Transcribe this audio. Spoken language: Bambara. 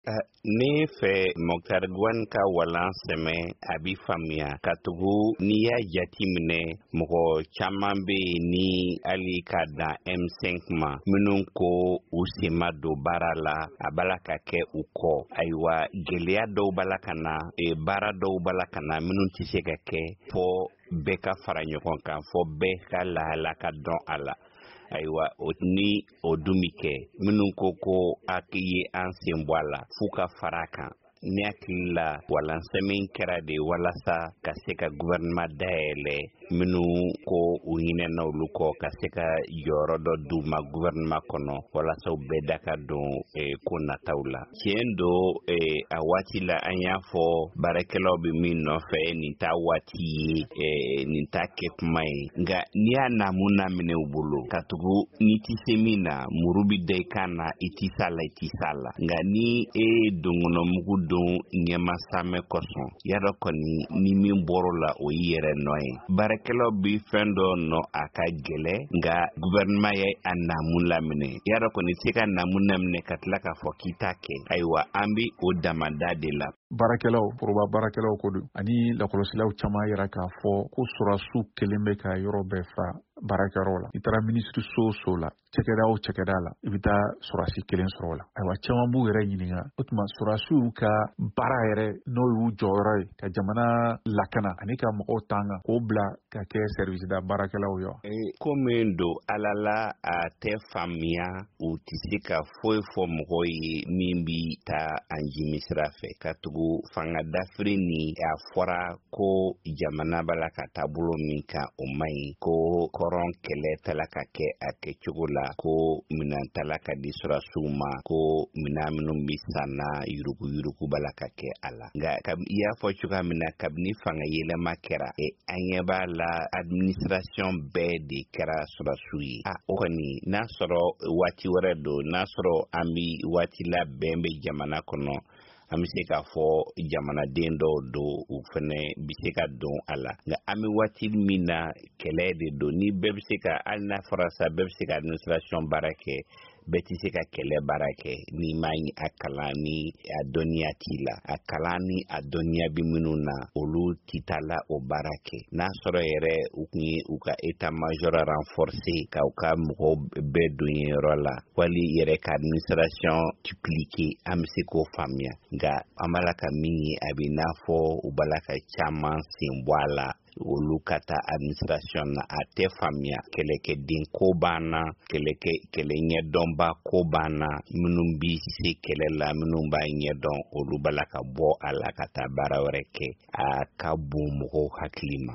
Ne fɛ Moktar Gwan ka walan sɛmɛ a bi faamuya ka tugu n'i y'a jati minɛ mɔgɔ caman bɛ yen ni hali ka dan M5 ma minnu ko u sen ma don baara la a b'a la ka kɛ u kɔ ayiwa gɛlɛya dɔw b'a la ka na baara dɔw b'a la ka na minnu tɛ se ka kɛ fɔ bɛɛ ka fara ɲɔgɔn kan fɔ bɛɛ ka lahala ka dɔn a la. Ayiwa ni o dun bi kɛ minnu ko a ye an sen bɔ a la f'u ka fara kan ne hakili la walansɛmɛ kɛra de walasa ka se ka gouvernement dayɛlɛ minnu ko u ɲinɛna olu kɔ ka se ka jɔyɔrɔ dɔ d'u ma gouvernement kɔnɔ walasa u bɛɛ da ka don ko nataw la. Tiɲɛ don a waati la an y'a fɔ baarakɛlaw bɛ min nɔfɛ nin t'a waati ye nin t'a kɛ kuma ye nka n'i y'a naamu minɛ u bolo ka tugu n'i ti se min na muru bi da i kan na i ti s'a la i ti s'a la nka ni donkɔnɔmugu don ɲɛma samɛ kɔsɔn yadɔ kɔni ni min bɔr'o la o y'i yɛrɛ nɔ ye. Baarakɛlaw bi fɛn dɔ nɔ a ka gɛlɛ nka gouvernement ye a naamu laminɛ yadɔ kɔni se ka naamu laminɛ ka tila k'a fɔ k'i t'a kɛ ayiwa an bi o damada de la. Baarakɛlaw foroba baarakɛlaw ko don ani lakɔlɔsilaw caman yɛrɛ k'a fɔ ko sɔrɔdasiw kelen bɛ ka yɔrɔ bɛɛ fa baarakɛyɔrɔ la. I taara ministre so la cɛkɛda o cɛkɛda la i bɛ taa sɔrɔdasi kelen sɔrɔ o la. Ayiwa caman b'u yɛrɛ ɲininka o tuma sɔrɔdasiw ka baara yɛrɛ n'o y'u jɔyɔrɔ ye ka jamana lakana ani ka mɔgɔw tanga k'o bila ka kɛ service da baarakɛlaw ye. Ko min don ala la a tɛ faamuya u tɛ se ka foyi fɔ mɔgɔw ye min bi taa an jimi sira fɛ ka tugu fanga dafiri ni a fɔra ko jamana b'a la ka taabolo min kan o man ɲi ko kɔrɔn kɛlɛ tala ka kɛ a kɛcogo la ko minan tala ka di sɔrɔdasiw ma ko minan minnu bi sanna yurugu b'a la ka kɛ a la nka i y'a fɔ cogoya min na kabini fanga yɛlɛma kɛra an ɲɛ b'a la administration bɛɛ de kɛra sɔrɔdasiw ye o kɔni n'a sɔrɔ waati wɛrɛ don n'a sɔrɔ an bi waati la bɛn bɛ jamana kɔnɔ an bɛ se k'a fɔ jamanaden dɔw don u fana bɛ se ka don a la nka an bɛ waati min na kɛlɛ de don ni bɛɛ bɛ se ka hali n'a fɔra sa bɛɛ bɛ se ka administration baara kɛ bɛɛ tɛ se ka kɛlɛ baara kɛ ni ma a kalan ni a dɔnniya t'i la a kalan ni a dɔnniya bɛ minnu na olu tɛ taa la o baara kɛ n'a sɔrɔ yɛrɛ u tun ye u ka état major renforcer ka u ka mɔgɔw bɛɛ don yɔrɔ la wali yɛrɛ ka administration dupliquer an bɛ se k'o faamuya nka an b'a la ka min ye a bɛ n'a fɔ u b'a la ka caman sen bɔ a la olu ka taa administration na a tɛ faamuya kɛlɛkɛden ko b'an na kɛlɛ ɲɛdɔnba ko b'an na minnu bi se kɛlɛ la minnu b'a ɲɛdɔn olu b'a la ka bɔ a la ka taa baara wɛrɛ kɛ a ka bon mɔgɔw hakili ma.